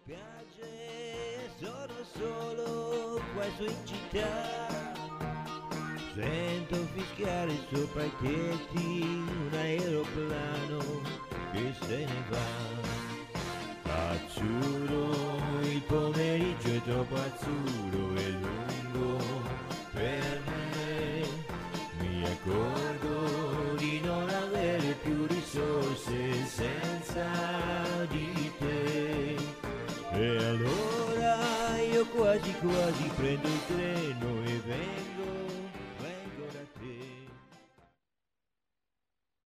spiagge, sono solo qua su in città. Sento fischiare sopra i tetti un aeroplano che se ne va. Azzurro, il pomeriggio è troppo azzurro e lungo per me. Mi accorgo di non avere più risorse senza di te. E allora io quasi quasi prendo il treno e vengo